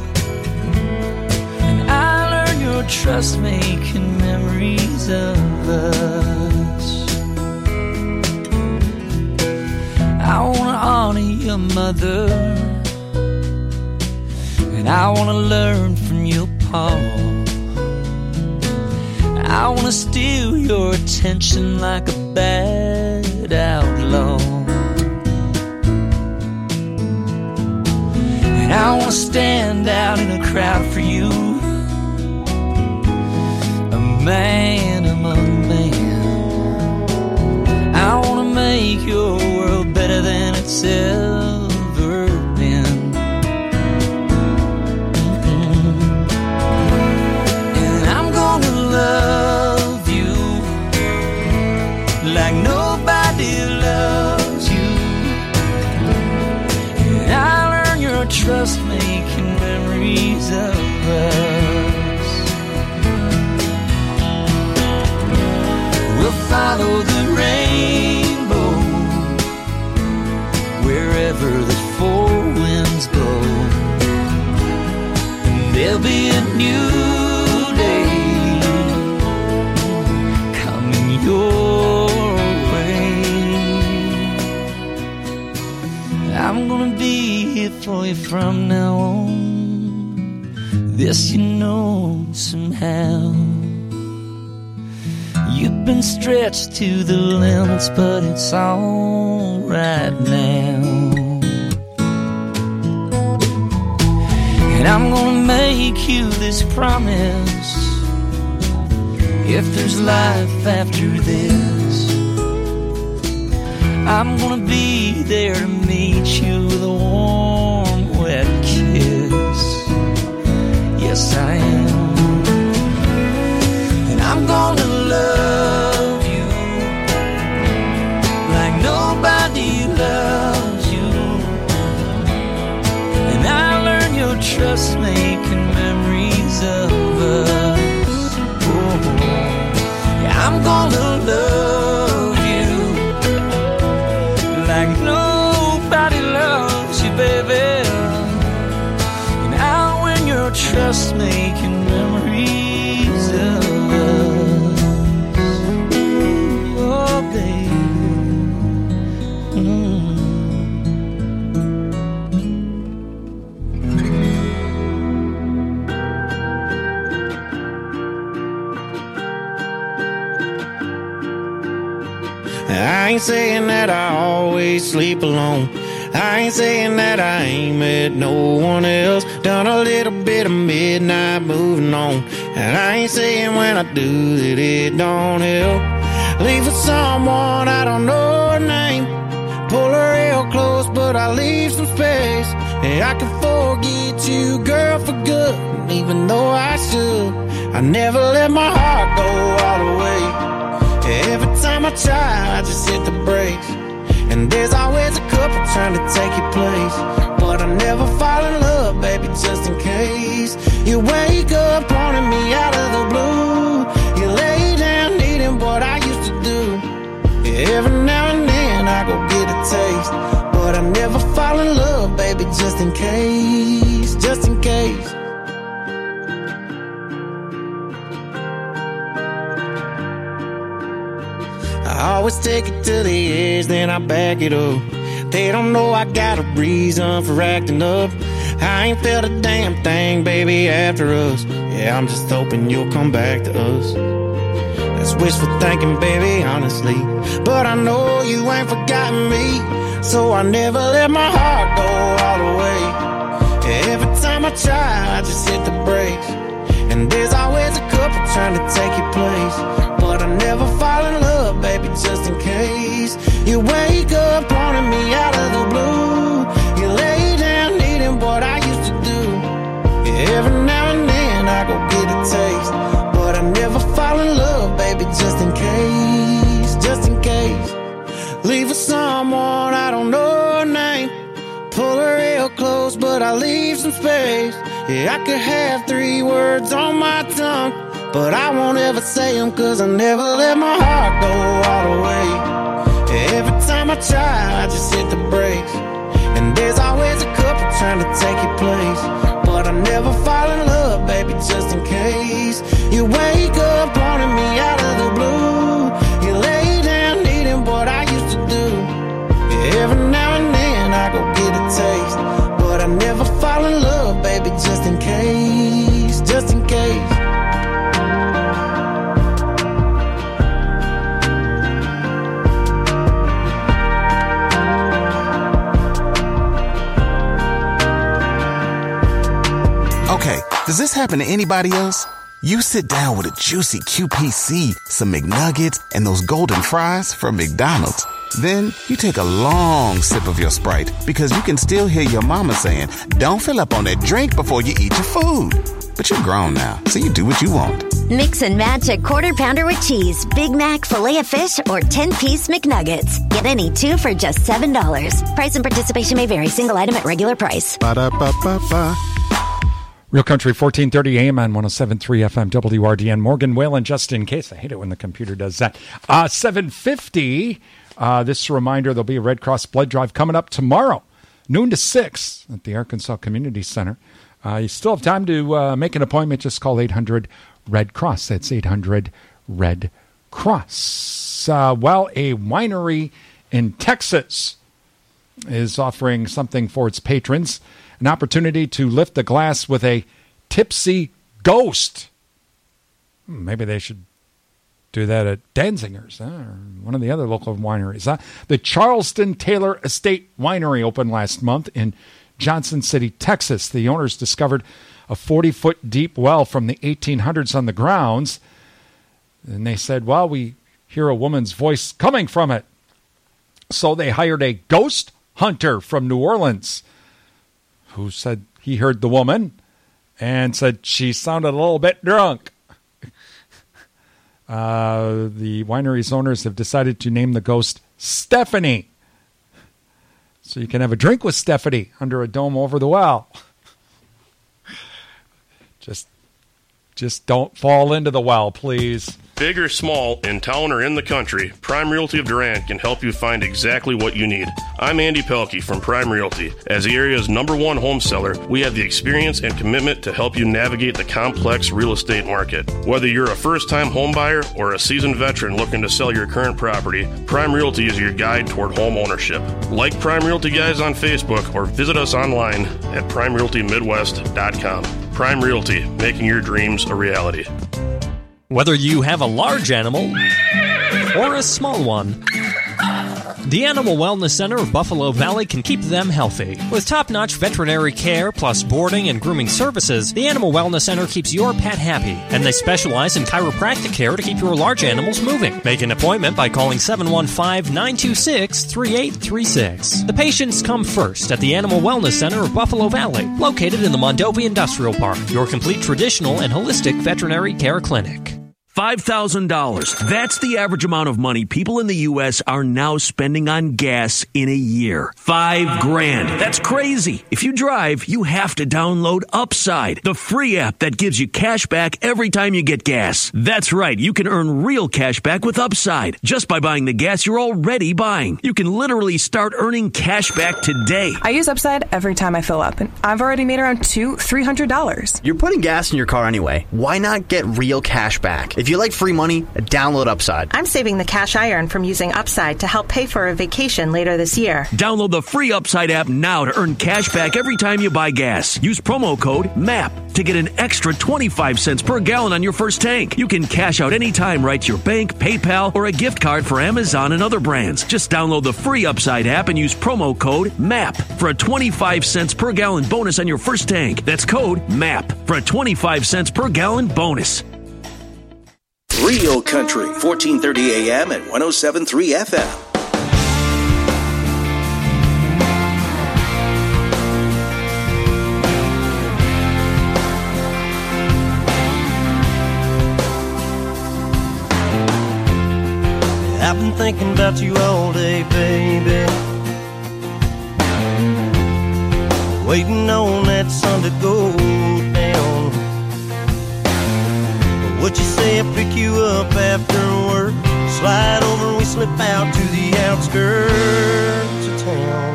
And I learn your trust making memories of us. I wanna honor your mother, and I wanna learn from your pa. I wanna steal your attention like a bad outlaw. And I wanna stand out in a crowd for you, a man among men. I wanna make your world better than it's ever been. And I'm gonna love you like nobody loves you. And I learn your trust making memories of us. We'll follow the rainbow wherever the four winds blow, and there'll be a new day coming your way. I'm gonna be here for you from now on, this you know somehow. You've been stretched to the limits, but it's all right now. And I'm gonna make you this promise: if there's life after this, I'm gonna be there to meet you with a warm, wet kiss. Yes, I am. And I'm gonna love you like nobody loves you. And I learn your trust making memories of us. Oh, yeah, I'm gonna love you like nobody loves you, baby. And I'll win your trust making memories of us. Oh, baby.
I ain't saying that I always sleep alone. I ain't saying that I ain't met no one else. Done a little bit of midnight moving on. And I ain't saying when I do that it don't help. Leave with someone I don't know her name. Pull her real close, but I leave some space. And I can forget you, girl, for good. And even though I should, I never let my heart go all the way. Every time I try, I just hit the brakes. And there's always a couple trying to take your place. But I never fall in love, baby, just in case. You wake up wanting me out of the blue. You lay down needing what I used to do. Every now and then I go get a taste. But I never fall in love, baby, just in case. Just in case. I always take it to the edge, then I back it up. They don't know I got a reason for acting up. I ain't felt a damn thing, baby, after us. Yeah, I'm just hoping you'll come back to us. That's wishful thinking, baby, honestly. But I know you ain't forgotten me. So I never let my heart go all the way. Every time I try, I just hit the brakes. And there's always a couple trying to take your place. But I never fall in love, baby, just in case. You wake up wanting me out of the blue. You lay down needing what I used to do. Every now and then I go get a taste. But I never fall in love, baby, just in case. Just in case. Leave with someone I don't know her name. Pull her real close, close, but I leave some space. Yeah, I could have 3 words on my tongue, but I won't ever say them, cause I never let my heart go all the way. Every time I try, I just hit the brakes, and there's always a couple trying to take your place. But I never fall in love, baby, just in case. You wake up wanting me out of the blue. You lay down needing what I used to do. Every now and then I go get a taste, but I never fall in love, baby, just in case. Just in case.
Okay, does this happen to anybody else? You sit down with a juicy QPC, some McNuggets, and those golden fries from McDonald's. Then you take a long sip of your Sprite because you can still hear your mama saying, don't fill up on that drink before you eat your food. But you're grown now, so you do what you want.
Mix and match a Quarter Pounder with cheese, Big Mac, Filet-O-Fish, or 10-piece McNuggets. Get any 2 for just $7. Price and participation may vary. Single item at regular price.
Ba-da-ba-ba-ba.
Real Country, 1430 AM on 107.3 FM, WRDN. Morgan Whalen, just in case. I hate it when the computer does that. 7:50. This reminder, there'll be a Red Cross blood drive coming up tomorrow, noon to 6 at the Arkansas Community Center. You still have time to make an appointment. Just call 800-RED-CROSS. That's 800-RED-CROSS. Well, a winery in Texas is offering something for its patrons. An opportunity to lift a glass with a tipsy ghost. Maybe they should do that at Danzinger's or one of the other local wineries. The Charleston Taylor Estate Winery opened last month in Johnson City, Texas. The owners discovered a 40-foot deep well from the 1800s on the grounds. And they said, well, we hear a woman's voice coming from it. So they hired a ghost hunter from New Orleans who said he heard the woman and said she sounded a little bit drunk. The winery's owners have decided to name the ghost Stephanie. So you can have a drink with Stephanie under a dome over the well. Just don't fall into the well, please.
Big or small, in town or in the country, Prime Realty of Durant can help you find exactly what you need. I'm Andy Pelkey from Prime Realty. As the area's #1 home seller, we have the experience and commitment to help you navigate the complex real estate market. Whether you're a first-time home buyer or a seasoned veteran looking to sell your current property, Prime Realty is your guide toward home ownership. Like Prime Realty Guys on Facebook or visit us online at PrimeRealtyMidwest.com. Prime Realty, making your dreams a reality.
Whether you have a large animal or a small one, the Animal Wellness Center of Buffalo Valley can keep them healthy. With top-notch veterinary care plus boarding and grooming services, the Animal Wellness Center keeps your pet happy, and they specialize in chiropractic care to keep your large animals moving. Make an appointment by calling 715-926-3836. The patients come first at the Animal Wellness Center of Buffalo Valley, located in the Mondovi Industrial Park, your complete traditional and holistic veterinary care clinic.
$5,000. That's the average amount of money people in the U.S. are now spending on gas in a year. $5,000. That's crazy. If you drive, you have to download Upside, the free app that gives you cash back every time you get gas. That's right. You can earn real cash back with Upside just by buying the gas you're already buying. You can literally start earning cash back today.
I use Upside every time I fill up, and I've already made around $300.
You're putting gas in your car anyway. Why not get real cash back? If you like free money, download Upside.
I'm saving the cash I earn from using Upside to help pay for a vacation later this year.
Download the free Upside app now to earn cash back every time you buy gas. Use promo code MAP to get an extra 25 cents per gallon on your first tank. You can cash out anytime right to your bank, PayPal, or a gift card for Amazon and other brands. Just download the free Upside app and use promo code MAP for a 25 cents per gallon bonus on your first tank. That's code MAP for a 25 cents per gallon bonus.
Real Country, 1430 AM and 107.3 FM.
I've been thinking about you all day, baby. waiting on that sun to go down. What you say I pick you up after work? Slide over, we slip out to the outskirts of town.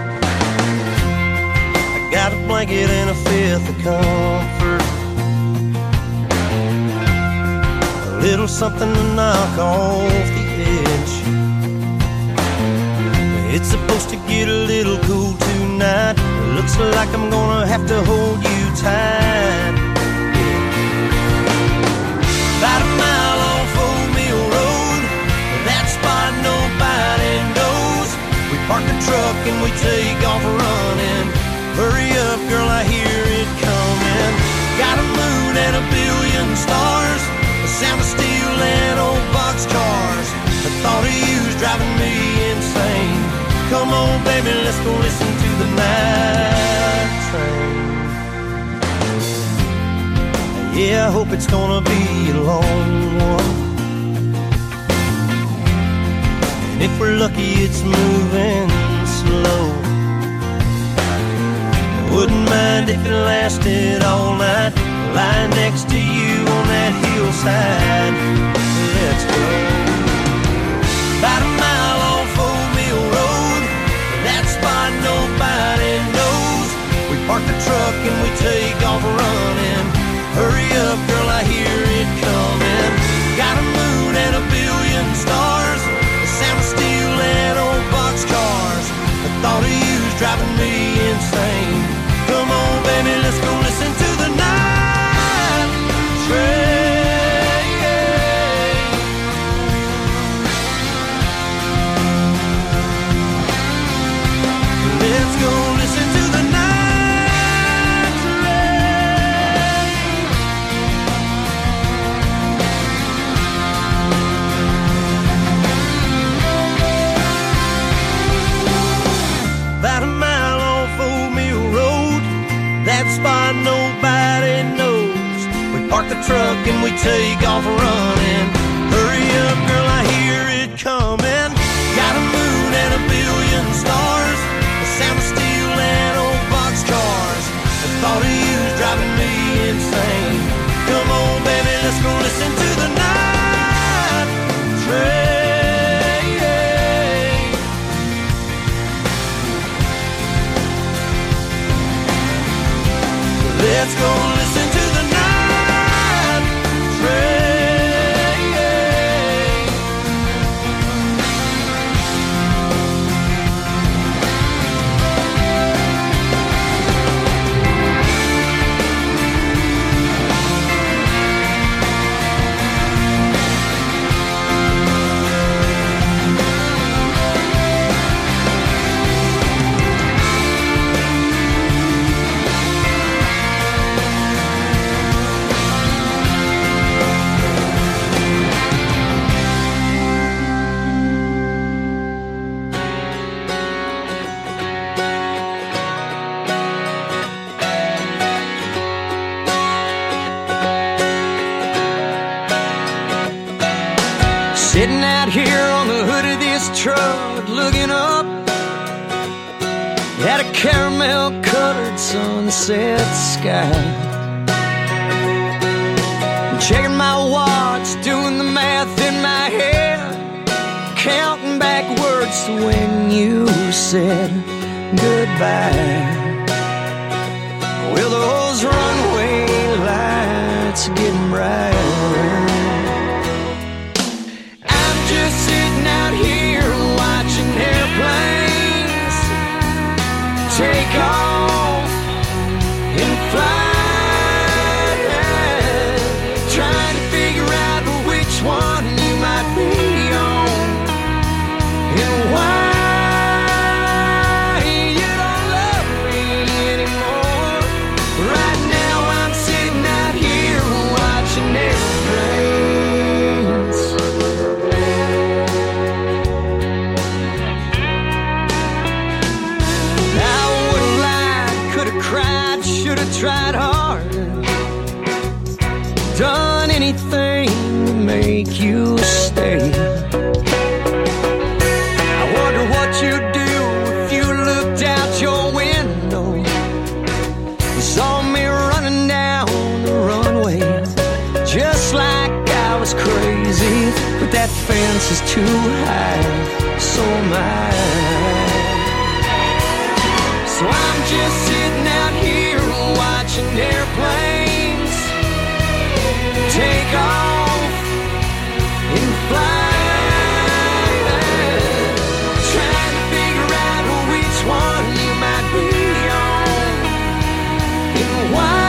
I got a blanket and a fifth of comfort, a little something to knock off the edge. It's supposed to get a little cool tonight. Looks like I'm gonna have to hold you tight. About a mile off Old Mill Road, that spot nobody knows. We park the truck and we take off running. Hurry up, girl, I hear it coming. Got a moon and a billion stars, the sound of steel and old boxcars. The thought of you's driving me insane. Come on, baby, let's go listen to the night train. Yeah, I hope it's gonna be a long one, and if we're lucky it's moving slow. Wouldn't mind if it lasted all night, lying next to you on that hillside. Let's go. About a mile off Old Mill Road, that spot nobody knows. We park the truck and we take off running. Hurry up, girl, I hear it coming. Got a moon and a billion stars, the sound of steel and old boxcars. The thought of you's driving me insane. Come on, baby, let's go listen to the night train. Let's go listen to the night train. About a mile off Old Mill Road, that spot nobody knows. We park the truck and we take off running. Hurry up, girl, I hear it coming. Got a moon and a billion stars, the sound of steel and old boxcars. The thought of you's driving me insane. Come on, baby, let's go listen to the night train. Let's go listen to the night train. Sitting out here on the hood of this truck, looking up at a caramel-colored sunset sky. Checking my watch, doing the math in my head, counting backwards to when you said goodbye. Well, those runway lights are getting brighter. Just sitting out here watching airplanes take off and fly, trying to figure out which one you might be on and why you don't love me anymore. Right now I'm sitting out here watching airplanes. Should have tried harder, done anything to make you stay. I wonder what you'd do if you looked out your window fence is too high, so am I. So I'm just sitting out here watching airplanes take off and fly, trying to figure out which one you might be on and why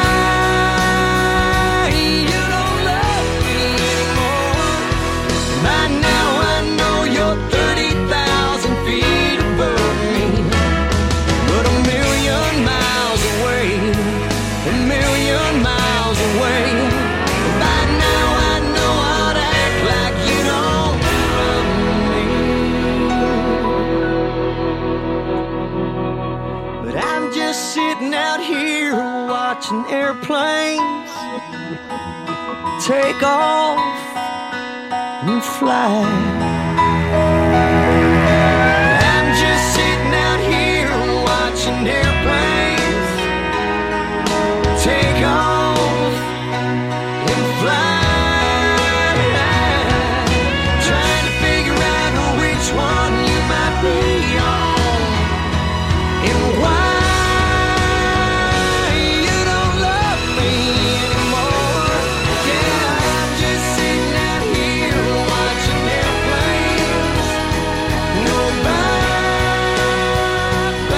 you don't love me anymore. By now I know you're 30,000 feet above me, but a million miles away, a million miles away. By now I know how to act like you don't love me. But I'm just sitting out here watching airplanes take off and fly.